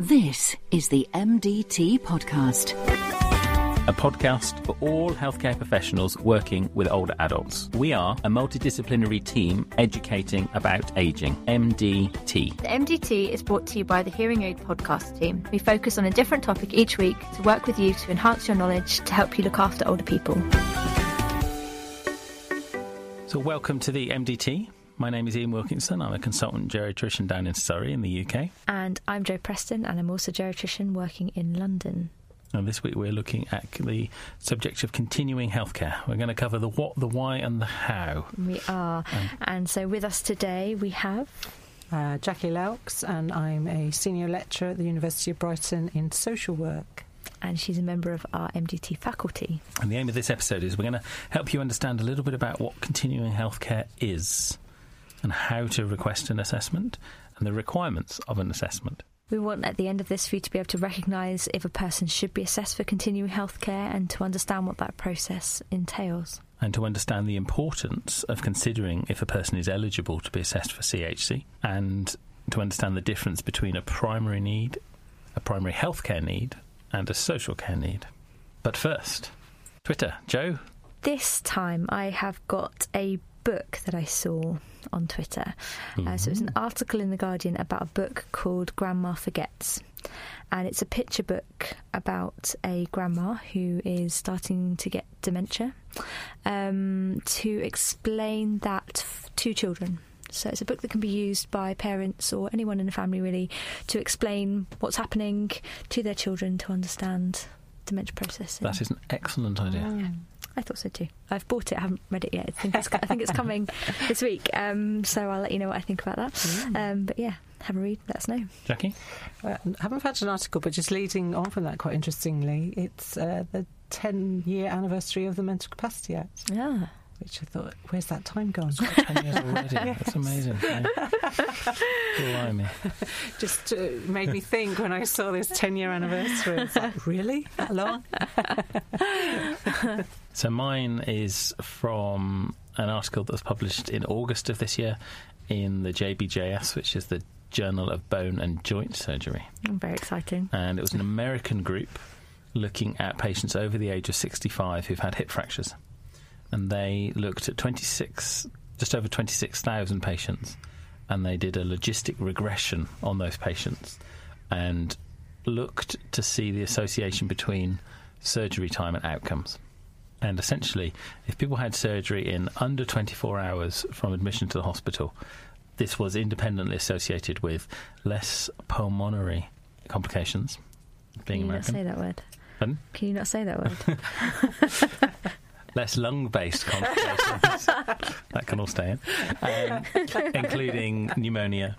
This is the MDT Podcast. A podcast for all healthcare professionals working with older adults. We are a multidisciplinary team educating about ageing. MDT. The MDT is brought to you by the Hearing Aid Podcast team. We focus on a different topic each week to work with you to enhance your knowledge to help you look after older people. So welcome to the MDT. My name is Ian Wilkinson. I'm a consultant geriatrician down in Surrey in the UK. And I'm Jo Preston, and I'm also a geriatrician working in London. And this week we're looking at the subject of continuing healthcare. We're going to cover the what, the why and the how. We are. And so with us today we have... Jackie Laux, and I'm a senior lecturer at the University of Brighton in social work. And she's a member of our MDT faculty. And the aim of this episode is we're going to help you understand a little bit about what continuing healthcare is and how to request an assessment and the requirements of an assessment. We want at the end of this for you to be able to recognise if a person should be assessed for continuing healthcare and to understand what that process entails. And to understand the importance of considering if a person is eligible to be assessed for CHC, and to understand the difference between a primary need, a primary healthcare need, and a social care need. But first, Twitter. Jo? This time I have got a book that I saw on Twitter. So it was an article in The Guardian about a book called Grandma Forgets. And it's a picture book about a grandma who is starting to get dementia, to explain that to children. So it's a book that can be used by parents or anyone in the family, really, to explain what's happening to their children to understand dementia processing. That is an excellent idea. I thought so too. I've bought it. I haven't read it yet. I think it's coming this week. So I'll let you know what I think about that. But yeah, have a read. Let us know. Jackie? I haven't found an article, but just leading on from that quite interestingly, it's the 10-year anniversary of the Mental Capacity Act. Yeah. Which I thought, where's that time gone? It's got 10 years already. Yes. That's amazing. Yeah. Blimey. Just made me think when I saw this 10-year anniversary. It's like, really? That long? So mine is from an article that was published in August of this year in the JBJS, which is the Journal of Bone and Joint Surgery. Very exciting. And it was an American group looking at patients over the age of 65 who've had hip fractures. And they looked at just over 26,000 patients, and they did a logistic regression on those patients and looked to see the association between surgery time and outcomes. And essentially, if people had surgery in under 24 hours from admission to the hospital, this was independently associated with less pulmonary complications. Being American. Can you not say that word? Pardon? Can you not say that word? Less lung-based complications. That can all stay in. Including pneumonia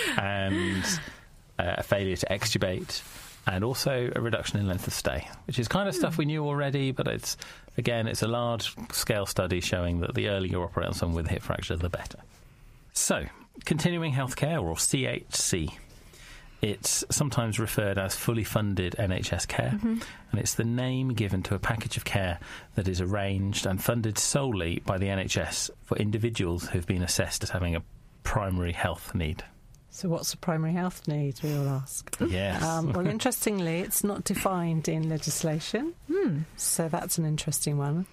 and a failure to extubate, and also a reduction in length of stay, which is kind of stuff we knew already, but it's a large-scale study showing that the earlier you operate on someone with a hip fracture, the better. So, continuing healthcare, or CHC. It's sometimes referred as fully funded NHS care, and it's the name given to a package of care that is arranged and funded solely by the NHS for individuals who've been assessed as having a primary health need. So what's a primary health need, we all ask? Yes. Well, interestingly, it's not defined in legislation, so that's an interesting one.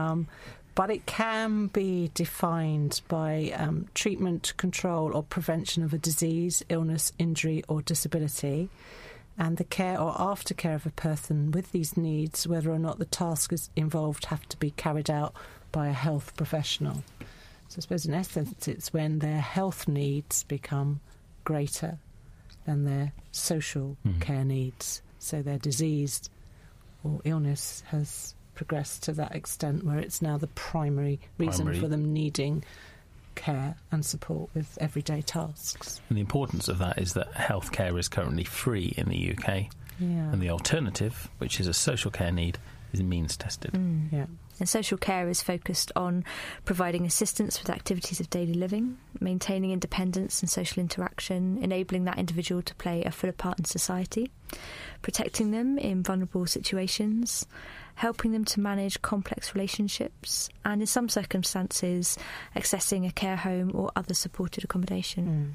But it can be defined by treatment, control or prevention of a disease, illness, injury or disability, and the care or aftercare of a person with these needs, whether or not the tasks involved have to be carried out by a health professional. So I suppose in essence it's when their health needs become greater than their social care needs. So their disease or illness has progressed to that extent where it's now the primary reason for them needing care and support with everyday tasks. And the importance of that is that healthcare is currently free in the UK, and the alternative, which is a social care need, is means tested. And social care is focused on providing assistance with activities of daily living, maintaining independence and social interaction, enabling that individual to play a fuller part in society, protecting them in vulnerable situations, helping them to manage complex relationships, and in some circumstances accessing a care home or other supported accommodation.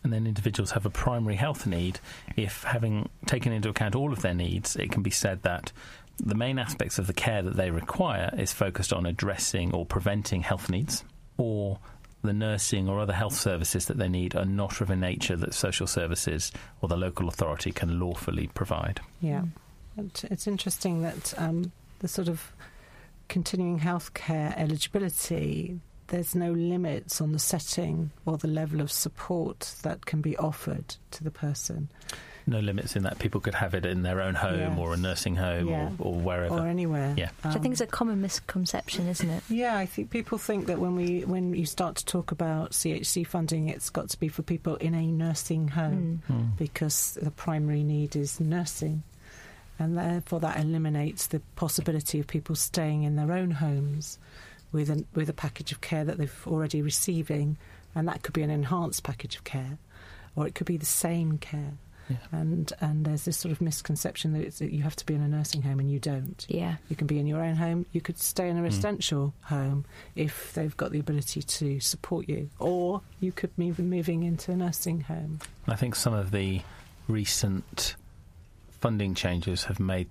and then individuals have a primary health need, if having taken into account all of their needs, it can be said that the main aspects of the care that they require is focused on addressing or preventing health needs, or the nursing or other health services that they need are not of a nature that social services or the local authority can lawfully provide. Yeah. It's interesting that the sort of continuing healthcare eligibility, there's no limits on the setting or the level of support that can be offered to the person. No limits in that people could have it in their own home or a nursing home or wherever. Or anywhere. Yeah. Which I think is a common misconception, isn't it? Yeah, I think people think that when you start to talk about CHC funding, it's got to be for people in a nursing home because the primary need is nursing. And therefore that eliminates the possibility of people staying in their own homes with a package of care that they've already receiving, and that could be an enhanced package of care, or it could be the same care. Yeah. And there's this sort of misconception that you have to be in a nursing home, and you don't. Yeah. You can be in your own home. You could stay in a residential home if they've got the ability to support you, or you could be moving into a nursing home. I think some of the recent funding changes have made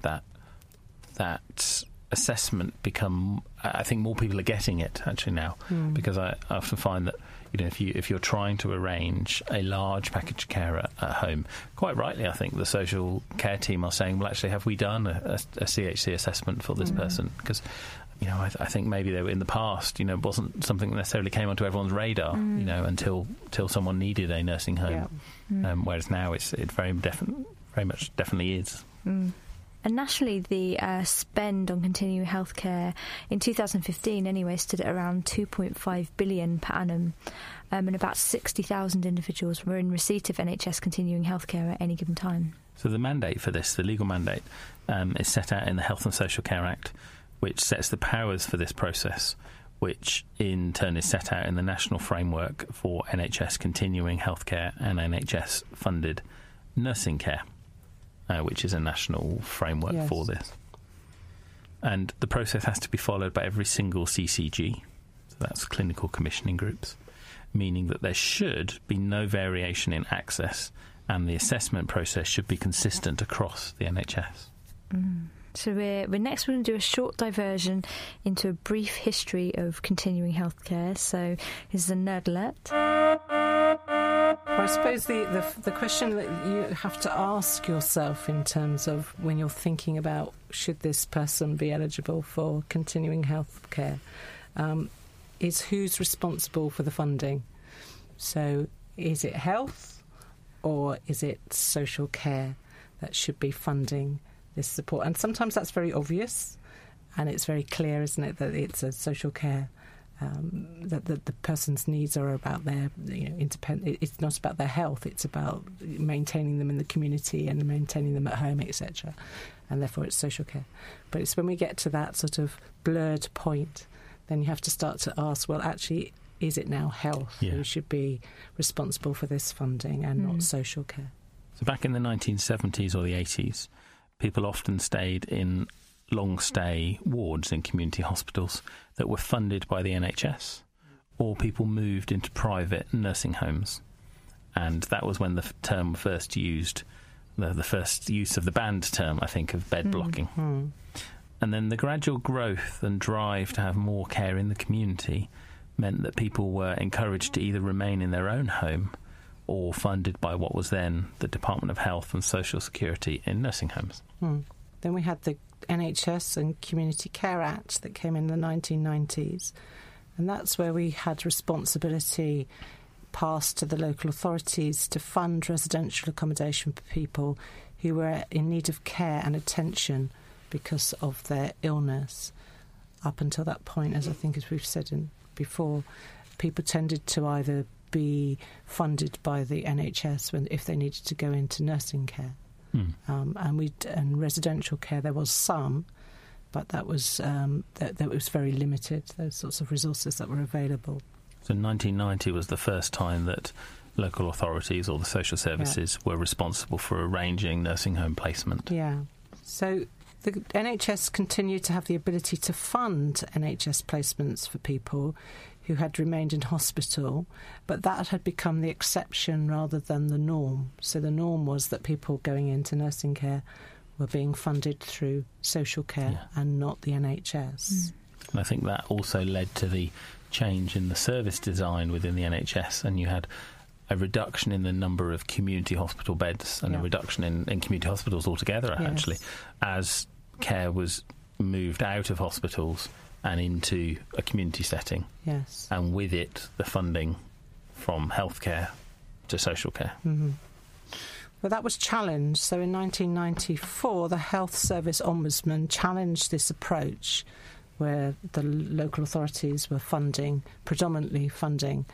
that assessment become. I think more people are getting it actually now, because I often find that if you're trying to arrange a large package of care at home, quite rightly I think the social care team are saying, well, actually, have we done a CHC assessment for this person? Because I think maybe they were in the past, it wasn't something that necessarily came onto everyone's radar, until someone needed a nursing home. Yeah. Whereas now it very much definitely is. And nationally, the spend on continuing healthcare in 2015 anyway stood at around 2.5 billion per annum, and about 60,000 individuals were in receipt of NHS continuing healthcare at any given time. So the mandate for this, the legal mandate, is set out in the Health and Social Care Act, which sets the powers for this process, which in turn is set out in the National Framework for NHS continuing healthcare and NHS-funded nursing care. Which is a national framework for this. And the process has to be followed by every single CCG, so that's clinical commissioning groups, meaning that there should be no variation in access, and the assessment process should be consistent across the NHS. So we're going to do a short diversion into a brief history of continuing healthcare. So here's a nerd alert. Well, I suppose the question that you have to ask yourself in terms of when you're thinking about should this person be eligible for continuing health care is who's responsible for the funding. So is it health or is it social care that should be funding this support? And sometimes that's very obvious and it's very clear, isn't it, that it's a social care. That the person's needs are about their independent. It's not about their health. It's about maintaining them in the community and maintaining them at home, etc. And therefore, it's social care. But it's when we get to that sort of blurred point, then you have to start to ask, well, actually, is it now health who should be responsible for this funding and not social care? So back in the 1970s or the 80s, people often stayed in long-stay wards in community hospitals that were funded by the NHS, or people moved into private nursing homes. And that was when the term first used, the first use of the banned term, I think, of bed blocking. And then the gradual growth and drive to have more care in the community meant that people were encouraged to either remain in their own home or funded by what was then the Department of Health and Social Security in nursing homes. Then we had the NHS and Community Care Act that came in the 1990s, and that's where we had responsibility passed to the local authorities to fund residential accommodation for people who were in need of care and attention because of their illness. Up until that point, as I think as we've said before, people tended to either be funded by the NHS if they needed to go into nursing care. And residential care, there was some, but that was very limited, those sorts of resources that were available. So 1990 was the first time that local authorities or the social services were responsible for arranging nursing home placement. Yeah. So the NHS continued to have the ability to fund NHS placements for people who had remained in hospital, but that had become the exception rather than the norm. So the norm was that people going into nursing care were being funded through social care and not the NHS. And I think that also led to the change in the service design within the NHS, and you had a reduction in the number of community hospital beds and a reduction in community hospitals altogether, actually, as care was moved out of hospitals and into a community setting. Yes. And with it, the funding from healthcare to social care. Mm-hmm. Well, that was challenged. So in 1994, the Health Service Ombudsman challenged this approach where the local authorities were predominantly funding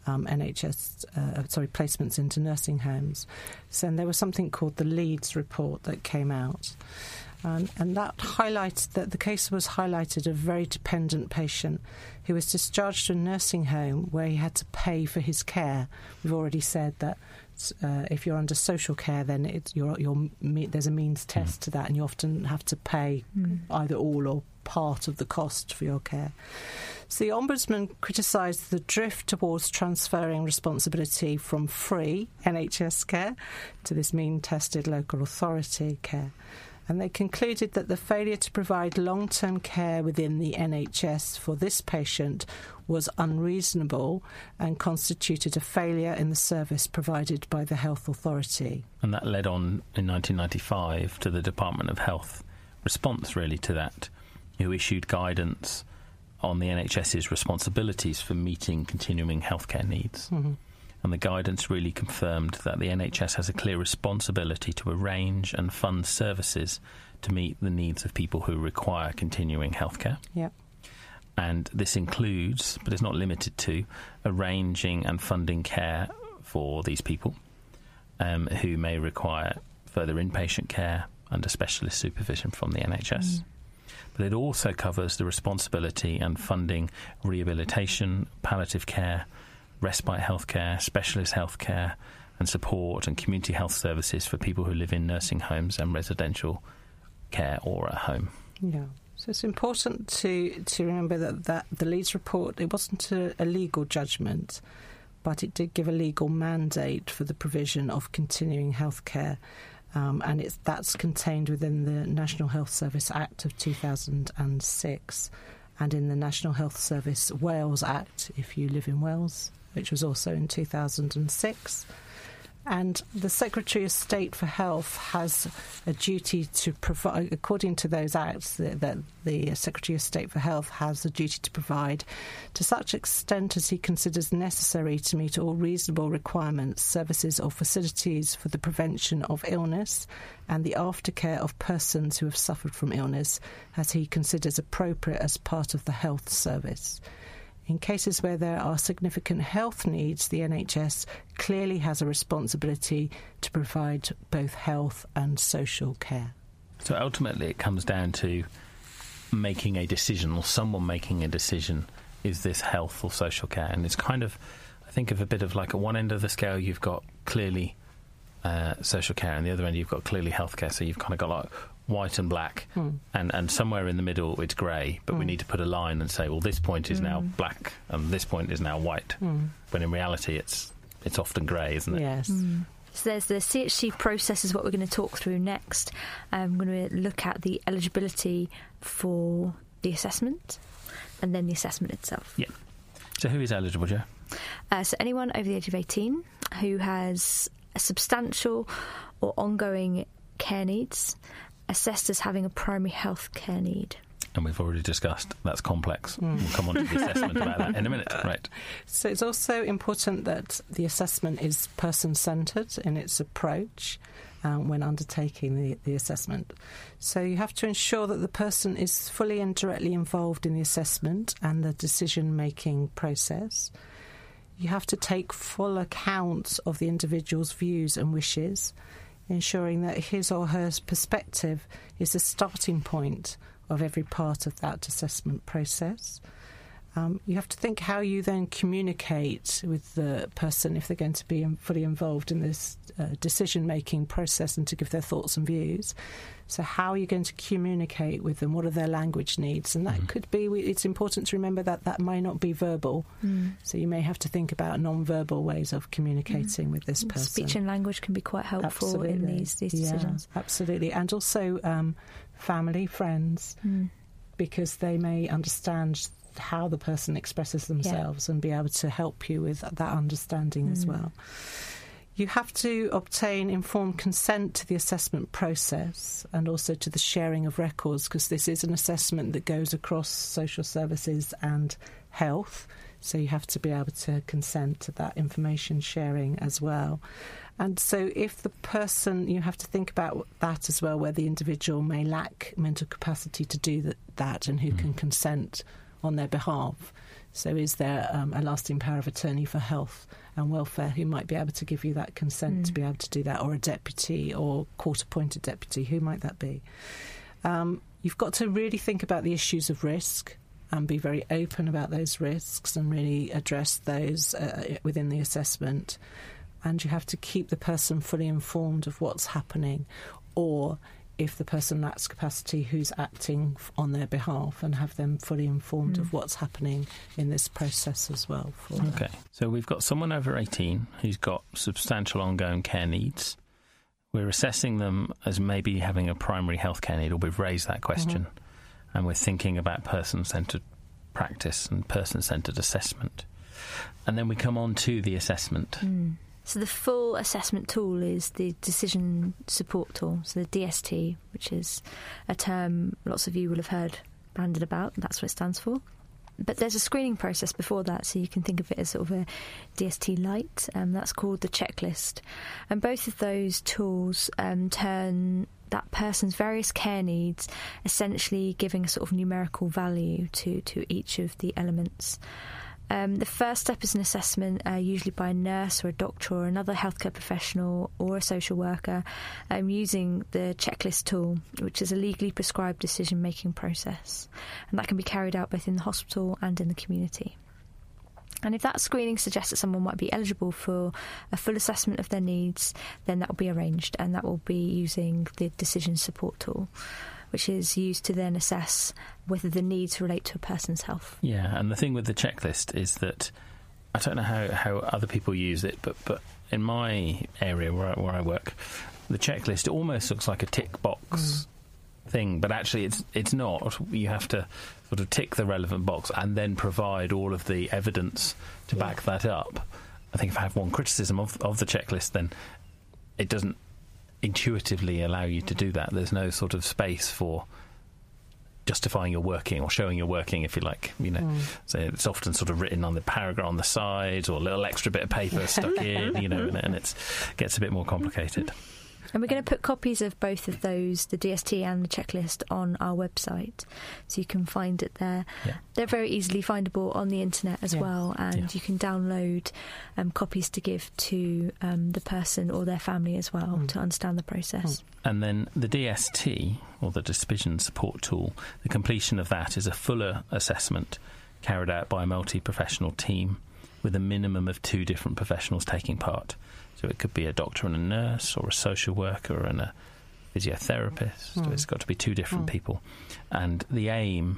placements into nursing homes. So there was something called the Leeds report that came out. And that highlighted that the case was highlighted a very dependent patient who was discharged to a nursing home where he had to pay for his care. We've already said that if you're under social care, then there's a means test to that, and you often have to pay either all or part of the cost for your care. So the Ombudsman criticised the drift towards transferring responsibility from free NHS care to this mean-tested local authority care. And they concluded that the failure to provide long-term care within the NHS for this patient was unreasonable and constituted a failure in the service provided by the health authority. And that led on in 1995 to the Department of Health response, really, to that, who issued guidance on the NHS's responsibilities for meeting continuing healthcare needs. Mm-hmm. And the guidance really confirmed that the NHS has a clear responsibility to arrange and fund services to meet the needs of people who require continuing healthcare. Yep. And this includes, but it's not limited to, arranging and funding care for these people who may require further inpatient care under specialist supervision from the NHS. But it also covers the responsibility and funding rehabilitation, palliative care, respite healthcare, specialist healthcare and support and community health services for people who live in nursing homes and residential care or at home. Yeah. So it's important to remember that the Leeds report, it wasn't a legal judgment, but it did give a legal mandate for the provision of continuing healthcare. And that's contained within the National Health Service Act of 2006 and in the National Health Service Wales Act, if you live in Wales, which was also in 2006. And the Secretary of State for Health has a duty to provide, according to those acts, that the Secretary of State for Health has a duty to provide, to such extent as he considers necessary to meet all reasonable requirements, services or facilities for the prevention of illness and the aftercare of persons who have suffered from illness, as he considers appropriate as part of the health service. In cases where there are significant health needs, the NHS clearly has a responsibility to provide both health and social care. So ultimately it comes down to making a decision, or someone making a decision, is this health or social care? And it's kind of, I think of a bit of like at one end of the scale you've got clearly social care, and the other end you've got clearly healthcare. So you've kind of got like white and black, and somewhere in the middle it's grey, but we need to put a line and say, well, this point is now black and this point is now white. When in reality it's often grey, isn't it? Yes. So there's the CHC process is what we're going to talk through next. I'm going to look at the eligibility for the assessment and then the assessment itself. Yeah. So who is eligible, Jo? So anyone over the age of 18 who has a substantial or ongoing care needs, assessed as having a primary health care need. And we've already discussed that's complex. We'll come on to the assessment about that in a minute. Right. So it's also important that the assessment is person-centred in its approach when undertaking the assessment. So you have to ensure that the person is fully and directly involved in the assessment and the decision-making process. You have to take full account of the individual's views and wishes, ensuring that his or her perspective is the starting point of every part of that assessment process. You have to think how you then communicate with the person if they're going to be fully involved in this decision-making process and to give their thoughts and views. So how are you going to communicate with them? What are their language needs? And that could be, it's important to remember that may not be verbal. So you may have to think about non-verbal ways of communicating with this person. Speech and language can be quite helpful in these decisions. Yeah, absolutely. And also family, friends, because they may understand how the person expresses themselves and be able to help you with that understanding as well. You have to obtain informed consent to the assessment process and also to the sharing of records, because this is an assessment that goes across social services and health, so you have to be able to consent to that information sharing as well. And so if the person, you have to think about that as well, where the individual may lack mental capacity to do that and who can consent on their behalf. So is there a lasting power of attorney for health and welfare who might be able to give you that consent to be able to do that, or a deputy or court-appointed deputy, who might that be? You've got to really think about the issues of risk and be very open about those risks and really address those within the assessment. And you have to keep the person fully informed of what's happening, or if the person lacks capacity, who's acting on their behalf, and have them fully informed of what's happening in this process as well. Okay, so we've got someone over 18 who's got substantial ongoing care needs. We're assessing them as maybe having a primary healthcare need, or we've raised that question, and we're thinking about person-centred practice and person-centred assessment. And then we come on to the assessment. So the full assessment tool is the decision support tool, so the DST, which is a term lots of you will have heard bandied about. That's what it stands for. But there's a screening process before that, so you can think of it as sort of a DST light. That's called the checklist. And both of those tools turn that person's various care needs, essentially giving a sort of numerical value to each of the elements. The first step is an assessment, usually by a nurse or a doctor or another healthcare professional or a social worker, using the checklist tool, which is a legally prescribed decision-making process. And that can be carried out both in the hospital and in the community. And if that screening suggests that someone might be eligible for a full assessment of their needs, then that will be arranged, and that will be using the decision support tool, which is used to then assess whether the needs relate to a person's health. Yeah, and the thing with the checklist is that I don't know how other people use it, but in my area where I work, the checklist almost looks like a tick box thing, but actually it's not. You have to sort of tick the relevant box and then provide all of the evidence to back that up. I think if I have one criticism of the checklist, then it doesn't intuitively allow you to do that. There's no sort of space for justifying your working or showing your working, if you like, so it's often sort of written on the paragraph on the side, or a little extra bit of paper stuck in, and it gets a bit more complicated. And we're going to put copies of both of those, the DST and the checklist, on our website, so you can find it there. Yeah. They're very easily findable on the internet as well, and you can download copies to give to the person or their family as well to understand the process. And then the DST, or the Decision Support Tool, the completion of that is a fuller assessment carried out by a multi-professional team with a minimum of 2 different professionals taking part. So it could be a doctor and a nurse, or a social worker and a physiotherapist. So it's got to be 2 different people. And the aim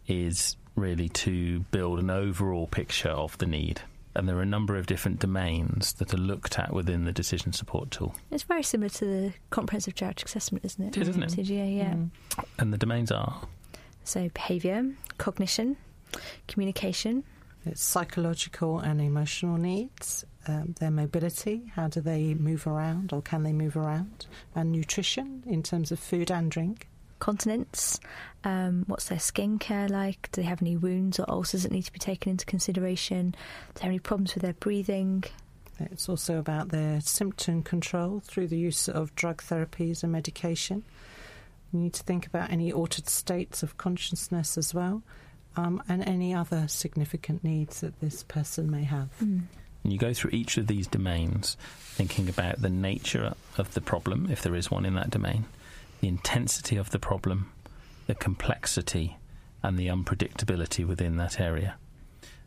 is really to build an overall picture of the need. And there are a number of different domains that are looked at within the decision support tool. It's very similar to the comprehensive geriatric assessment, isn't it? It is, isn't it? CGA, yeah. And the domains are? So behaviour, cognition, communication. It's psychological and emotional needs, their mobility, how do they move around or can they move around, and nutrition in terms of food and drink. Continence, what's their skin care like, do they have any wounds or ulcers that need to be taken into consideration, do they have any problems with their breathing. It's also about their symptom control through the use of drug therapies and medication. You need to think about any altered states of consciousness as well. And any other significant needs that this person may have. And you go through each of these domains thinking about the nature of the problem, if there is one in that domain, the intensity of the problem, the complexity and the unpredictability within that area.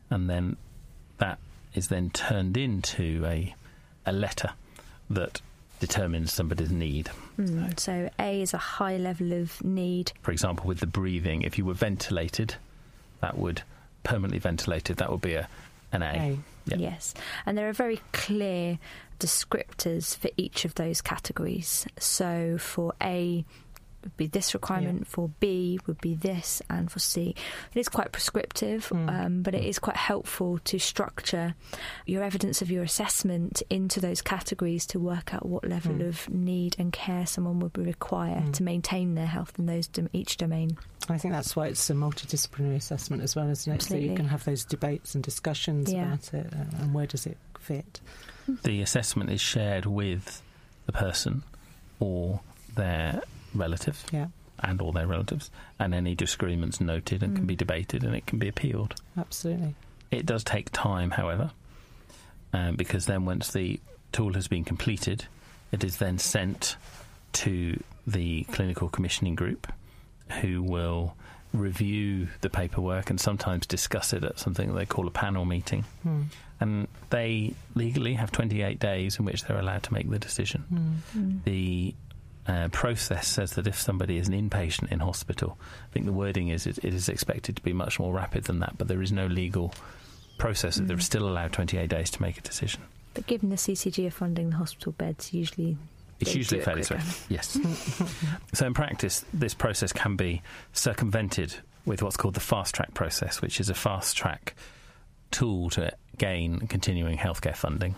and then that is then turned into a letter that determines somebody's need. So A is a high level of need. For example, with the breathing, if you were ventilated, permanently ventilated, that would be an A. Yeah. Yes. And there are very clear descriptors for each of those categories. So for A would be this requirement, for B would be this, and for C. It is quite prescriptive, but it is quite helpful to structure your evidence of your assessment into those categories to work out what level of need and care someone would require to maintain their health in each domain. I think that's why it's a multidisciplinary assessment as well, isn't it? Absolutely. So you can have those debates and discussions about it, and where does it fit. The assessment is shared with the person or their relatives and all their relatives, and any disagreements noted and can be debated, and it can be appealed. Absolutely. It does take time, however, because then once the tool has been completed, it is then sent to the clinical commissioning group, who will review the paperwork and sometimes discuss it at something they call a panel meeting. And they legally have 28 days in which they're allowed to make the decision. The process says that if somebody is an inpatient in hospital, I think the wording is it is expected to be much more rapid than that, but there is no legal process. They're still allowed 28 days to make a decision. But given the CCG are funding the hospital beds, it's usually fairly swift. Yes. So in practice, this process can be circumvented with what's called the fast track process, which is a fast track tool to gain continuing healthcare funding.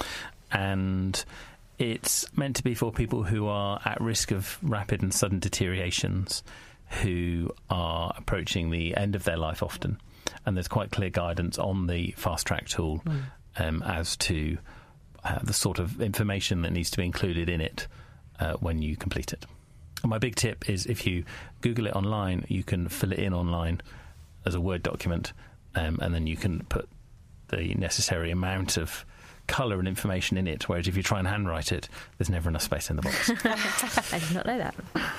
And it's meant to be for people who are at risk of rapid and sudden deteriorations, who are approaching the end of their life often. And there's quite clear guidance on the fast track tool as to the sort of information that needs to be included in it when you complete it. And my big tip is, if you Google it online, you can fill it in online as a Word document, and then you can put the necessary amount of colour and information in it, whereas if you try and handwrite it, there's never enough space in the box. I did not know that.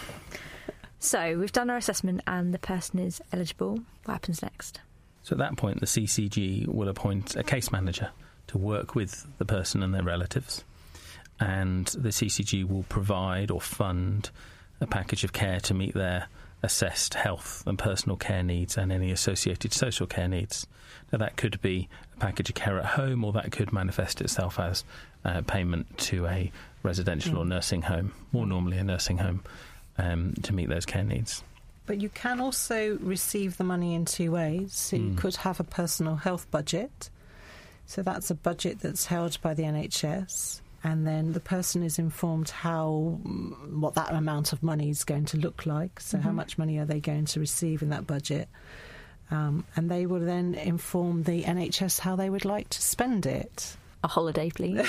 So we've done our assessment and the person is eligible. What happens next? So at that point, the CCG will appoint a case manager to work with the person and their relatives, and the CCG will provide or fund a package of care to meet their assessed health and personal care needs and any associated social care needs. Now, that could be a package of care at home, or that could manifest itself as payment to a residential or nursing home, more normally a nursing home, to meet those care needs. But you can also receive the money in two ways. So you could have a personal health budget. So that's a budget that's held by the NHS, and then the person is informed what that amount of money is going to look like. So how much money are they going to receive in that budget? And they will then inform the NHS how they would like to spend it. A holiday, please.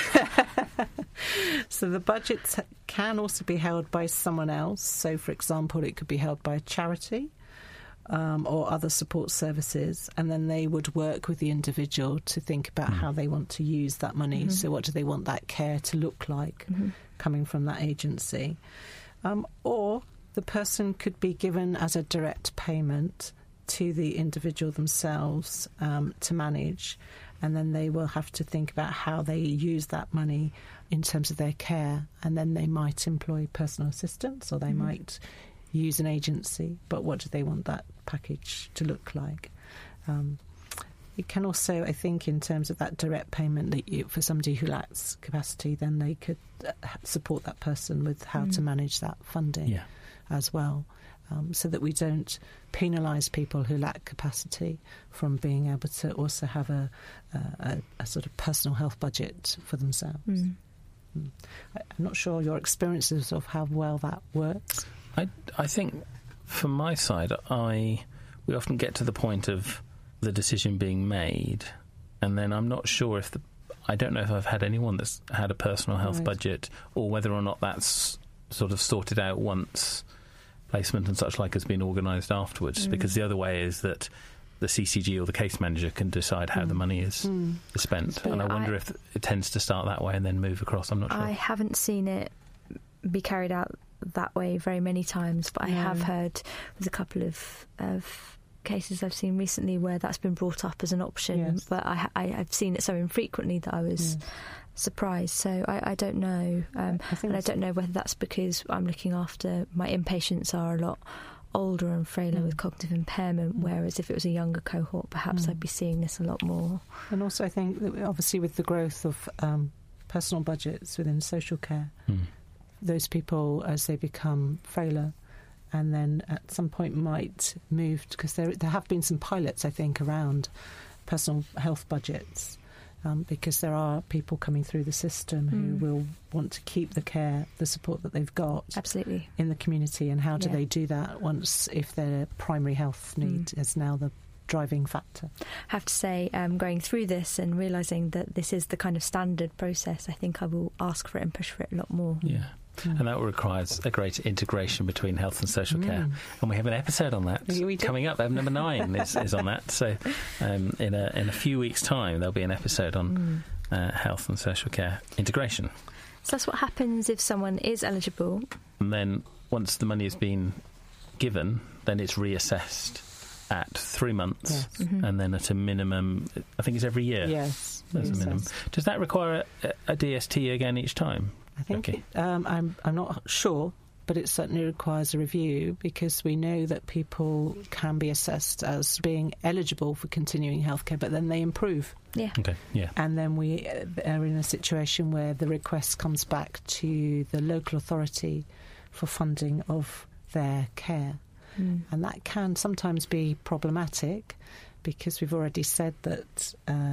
So the budget can also be held by someone else. So, for example, it could be held by a charity or other support services, and then they would work with the individual to think about how they want to use that money. So what do they want that care to look like coming from that agency? Or the person could be given as a direct payment to the individual themselves to manage, and then they will have to think about how they use that money in terms of their care, and then they might employ personal assistants, or they might use an agency, but what do they want that package to look like? It can also, I think, in terms of that direct payment, that for somebody who lacks capacity, then they could support that person with how to manage that funding as well, so that we don't penalise people who lack capacity from being able to also have a sort of personal health budget for themselves. I'm not sure your experiences of how well that works. I think, from my side, we often get to the point of the decision being made, and then I'm not sure I don't know if I've had anyone that's had a personal health budget, or whether or not that's sort of sorted out once placement and such like has been organised afterwards, because the other way is that the CCG or the case manager can decide how the money is spent, and I wonder if it tends to start that way and then move across. I'm not sure. I haven't seen it be carried out that way very many times, but I have heard with a couple of cases I've seen recently where that's been brought up as an option, Yes. but I've seen it so infrequently that I was surprised. So I don't know. And I don't know whether that's because I'm looking after my inpatients are a lot older and frailer with cognitive impairment, whereas if it was a younger cohort, perhaps I'd be seeing this a lot more. And also I think that obviously with the growth of personal budgets within social care, those people, as they become frailer, and then at some point might move, because there have been some pilots, I think, around personal health budgets, because there are people coming through the system who will want to keep the care, the support that they've got Absolutely. in the community, and how do they do that once, if their primary health need is now the driving factor. I have to say, going through this and realising that this is the kind of standard process, I think I will ask for it and push for it a lot more. Yeah. And that requires a greater integration between health and social care. And we have an episode on that coming up. Number 9 is on that. So in a few weeks' time, there'll be an episode on health and social care integration. So that's what happens if someone is eligible. And then once the money has been given, then it's reassessed at 3 months, and then at a minimum, I think it's every year. Yes. There's a minimum. Does that require a DST again each time? I think Okay. I'm not sure, but it certainly requires a review, because we know that people can be assessed as being eligible for continuing healthcare, but then they improve. Yeah. Okay, yeah. And then we are in a situation where the request comes back to the local authority for funding of their care. And that can sometimes be problematic, because we've already said that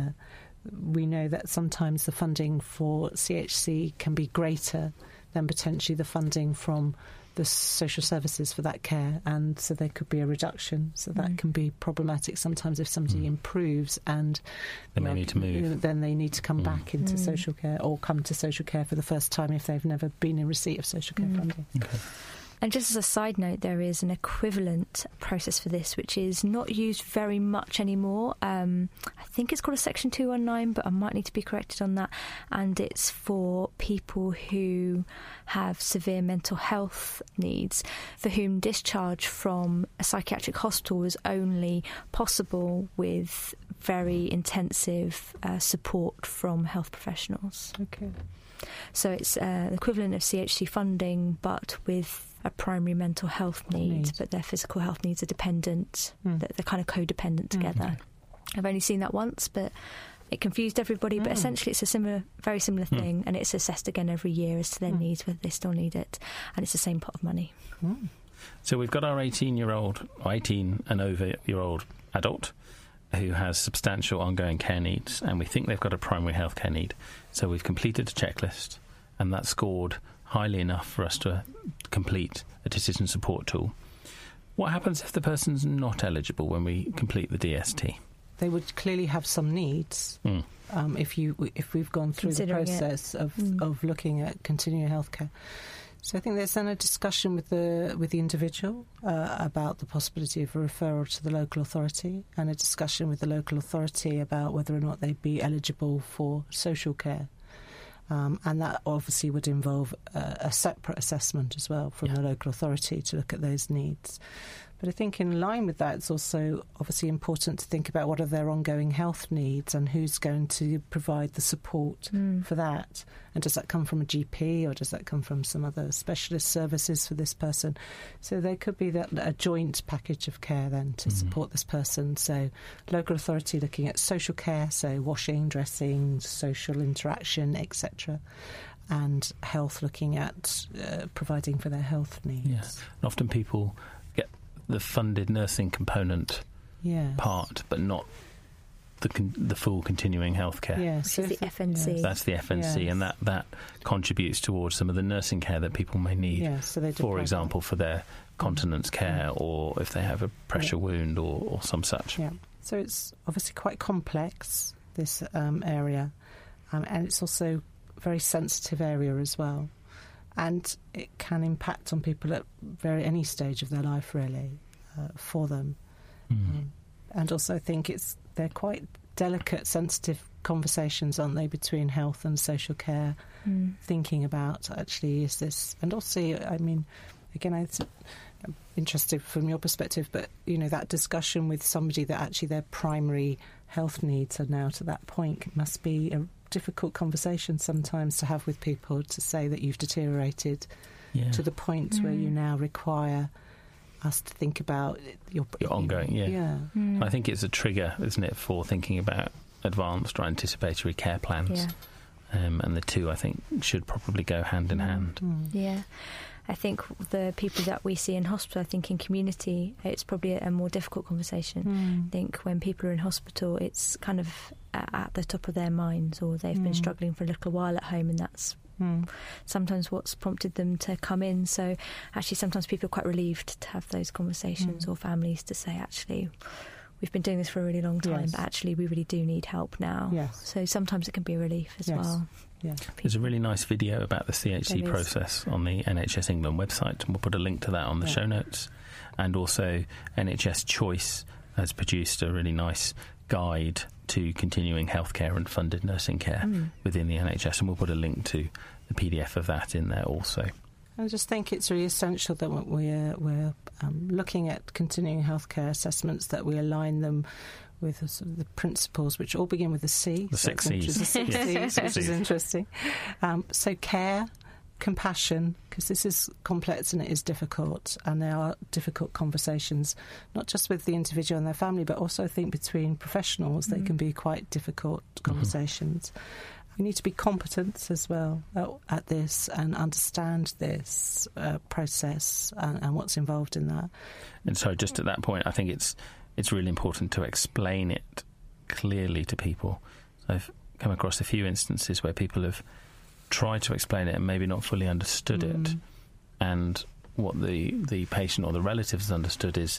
we know that sometimes the funding for CHC can be greater than potentially the funding from the social services for that care, and so there could be a reduction. So that can be problematic sometimes if somebody improves and They may need to move. then they need to come back into social care, or come to social care for the first time if they've never been in receipt of social care funding. Okay. And just as a side note, there is an equivalent process for this, which is not used very much anymore. I think it's called a Section 219, but I might need to be corrected on that. And it's for people who have severe mental health needs, for whom discharge from a psychiatric hospital is only possible with very intensive support from health professionals. Okay. So it's the equivalent of CHC funding, but with a primary mental health need, but their physical health needs are dependent. They're kind of codependent together. I've only seen that once, but it confused everybody. But essentially, it's a very similar thing, and it's assessed again every year as to their needs, whether they still need it, and it's the same pot of money. So we've got our 18 and over year old adult who has substantial ongoing care needs, and we think they've got a primary health care need. So we've completed a checklist, and that's scored highly enough for us to complete a decision support tool. What happens if the person's not eligible when we complete the DST? They would clearly have some needs if we've gone through the process of looking at continuing healthcare. So I think there's then a discussion with the individual about the possibility of a referral to the local authority, and a discussion with the local authority about whether or not they'd be eligible for social care. And that obviously would involve a separate assessment as well from the local authority to look at those needs. But I think in line with that, it's also obviously important to think about what are their ongoing health needs and who's going to provide the support for that. And does that come from a GP, or does that come from some other specialist services for this person? So there could be a joint package of care then to support this person. So local authority looking at social care, so washing, dressing, social interaction, etc. And health looking at providing for their health needs. Yeah. And often people get the funded nursing component part, but not the full continuing healthcare. Yes, So the FNC. That's the FNC, and that contributes towards some of the nursing care that people may need. So they for example, for their continence care, or if they have a pressure wound or some such. Yeah. So it's obviously quite complex, this area, and it's also a very sensitive area as well. And it can impact on people at any stage of their life, really, for them. And also I think they're quite delicate, sensitive conversations, aren't they, between health and social care, thinking about, actually, is this... And also, I mean, again, interested from your perspective, but that discussion with somebody that actually their primary health needs are now to that point, it must be a difficult conversation sometimes to have with people, to say that you've deteriorated to the point where you now require us to think about your ongoing. I think it's a trigger, isn't it, for thinking about advanced or anticipatory care plans. And the two, I think, should probably go hand in hand. Yeah. I think the people that we see in hospital, I think in community, it's probably a more difficult conversation. I think when people are in hospital, it's kind of at the top of their minds, or they've been struggling for a little while at home, and that's sometimes what's prompted them to come in. So actually sometimes people are quite relieved to have those conversations, or families to say, actually, we've been doing this for a really long time, but actually we really do need help now. So sometimes it can be a relief as well. There's a really nice video about the CHC process on the NHS England website, and we'll put a link to that on the show notes. And also NHS Choice has produced a really nice guide to continuing healthcare and funded nursing care within the NHS, and we'll put a link to the PDF of that in there also. I just think it's really essential that we're looking at continuing healthcare assessments, that we align them with sort of the principles, which all begin with the C. The 6 C's. The 6 C's, which is interesting. So care, compassion, because this is complex and it is difficult, and there are difficult conversations, not just with the individual and their family, but also I think between professionals. They can be quite difficult conversations. We need to be competent as well at this and understand this process and what's involved in that. And so just at that point, I think it's really important to explain it clearly to people. I've come across a few instances where people have tried to explain it and maybe not fully understood it. And what the patient or the relatives understood is,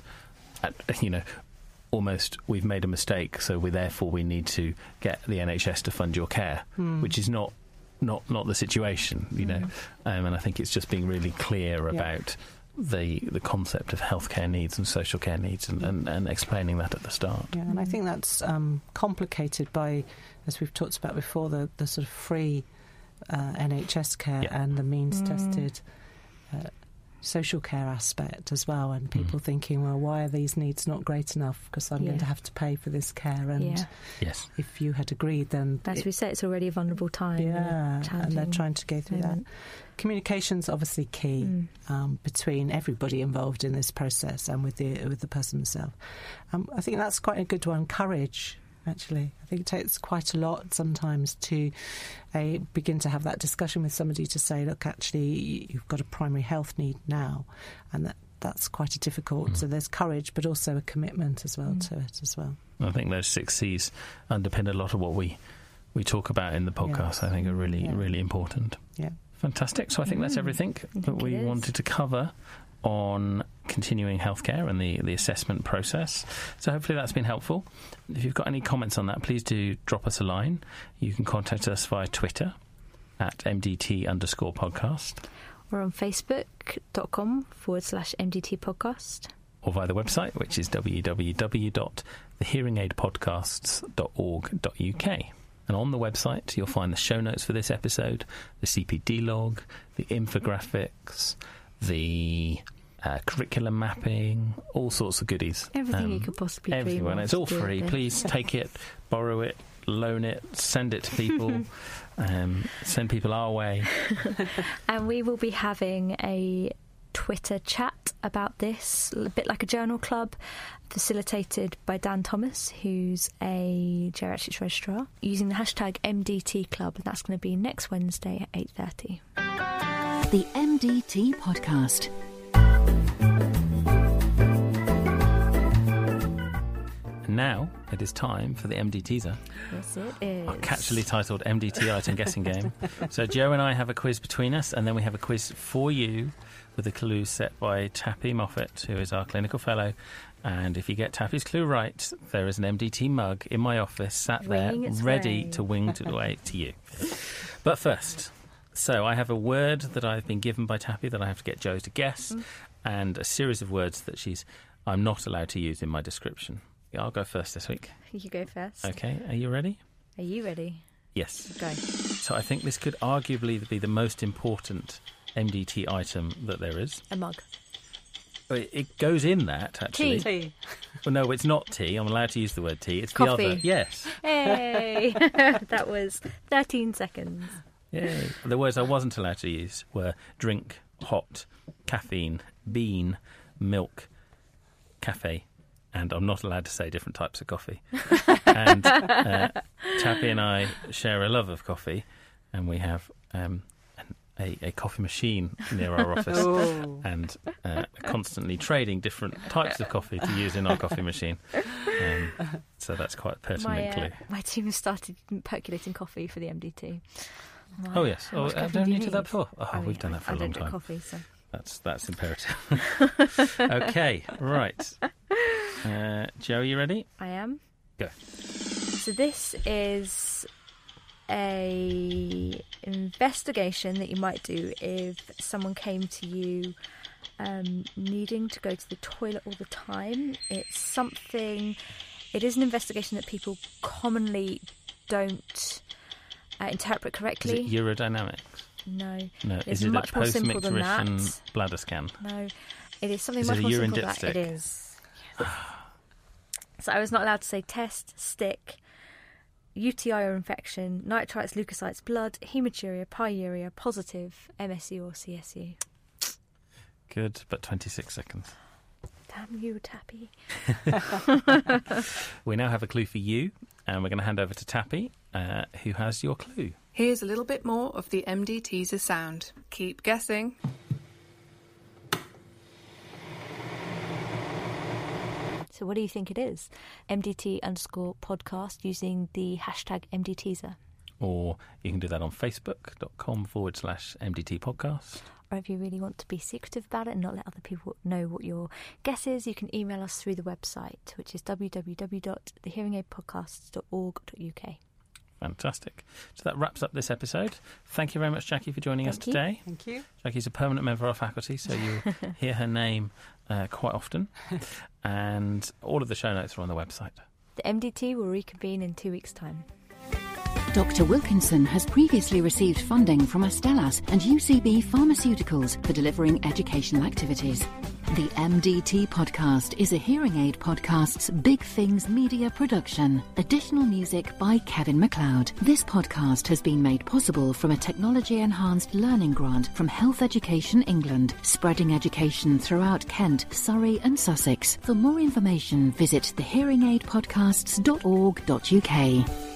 almost, we've made a mistake, so we need to get the NHS to fund your care, which is not the situation, and I think it's just being really clear about the concept of healthcare needs and social care needs, and explaining that at the start. Yeah, and I think that's complicated by, as we've talked about before, the sort of free NHS care and the means-tested social care aspect as well, and people thinking, well, why are these needs not great enough, because I'm going to have to pay for this care, and if you had agreed, then as we say, it's already a vulnerable time, and they're trying to go through that. Communication's obviously key between everybody involved in this process and with the person themselves. I think that's quite a good one. Courage. Actually, I think it takes quite a lot sometimes to begin to have that discussion with somebody, to say, look, actually, you've got a primary health need now, and that's quite a difficult. So there's courage, but also a commitment as well to it as well. I think those 6 C's underpin a lot of what we talk about in the podcast. I think are really, really important. Yeah. Fantastic. So I think that's everything that we wanted to cover on continuing healthcare and the assessment process. So hopefully that's been helpful. If you've got any comments on that, please do drop us a line. You can contact us via Twitter at MDT_podcast. Or on Facebook.com/MDT podcast. Or via the website, which is www.thehearingaidpodcasts.org.uk. And on the website, you'll find the show notes for this episode, the CPD log, the infographics, the curriculum mapping, all sorts of goodies. Everything you could possibly dream of. Everyone. It's all free. Please take it, borrow it, loan it, send it to people, send people our way. And we will be having a Twitter chat about this, a bit like a journal club, facilitated by Dan Thomas, who's a geriatrics registrar, using the hashtag MDT Club, and that's going to be next Wednesday at 8:30. The MDT Podcast. And now it is time for the MD teaser. Yes, it is. Our catchily titled MDT item guessing game. So Joe and I have a quiz between us, and then we have a quiz for you with a clue set by Tappy Moffat, who is our clinical fellow. And if you get Tappy's clue right, there is an MDT mug in my office sat there, ready to wing it away to you. But first, so I have a word that I've been given by Tappy that I have to get Joe to guess, and a series of words that I'm not allowed to use in my description. I'll go first this week. You go first. Okay, are you ready? Are you ready? Yes. Go. So I think this could arguably be the most important MDT item that there is. A mug. It goes in that, actually. Tea. Well, no, it's not tea. I'm allowed to use the word tea. It's Coffee. the other. Yes. Hey! That was 13 seconds. Yay. The words I wasn't allowed to use were drink, hot, caffeine, bean, milk, cafe, and I'm not allowed to say different types of coffee. And Tappy and I share a love of coffee, and we have a coffee machine near our office, and constantly trading different types of coffee to use in our coffee machine. So that's quite a pertinent clue. My team has started percolating coffee for the MDT. Oh yes, How much have coffee do you you done that need? before? Oh, we've done that for a long I don't time. drink coffee, so. That's imperative. Okay, right. Joe, you ready? I am. Go. So this is a investigation that you might do if someone came to you needing to go to the toilet all the time. It is an investigation that people commonly don't interpret correctly. Is it urodynamics? No. No. It's Is it much a more simple than post-micturition that. bladder scan? No. It is something Is much it a more urine simple than that. dipstick? It is. Yes. So I was not allowed to say test, stick, UTI or infection, nitrites, leukocytes, blood, hematuria, pyuria, positive, MSU or CSU. Good, but 26 seconds. Damn you, Tappy. We now have a clue for you, and we're going to hand over to Tappy, who has your clue. Here's a little bit more of the MD teaser sound. Keep guessing. So what do you think it is? MDT_podcast using the hashtag MDTeaser. Or you can do that on facebook.com/MDT podcast. Or if you really want to be secretive about it and not let other people know what your guess is, you can email us through the website, which is www.thehearingaidpodcasts.org.uk. Fantastic. So that wraps up this episode. Thank you very much, Jackie, for joining us today. Thank you. Jackie's a permanent member of our faculty, so you'll hear her name quite often. And all of the show notes are on the website. The MDT will reconvene in 2 weeks' time. Dr. Wilkinson has previously received funding from Astellas and UCB Pharmaceuticals for delivering educational activities. The MDT podcast is a Hearing Aid Podcast's Big Things media production. Additional music by Kevin MacLeod. This podcast has been made possible from a technology-enhanced learning grant from Health Education England, spreading education throughout Kent, Surrey and Sussex. For more information, visit thehearingaidpodcasts.org.uk.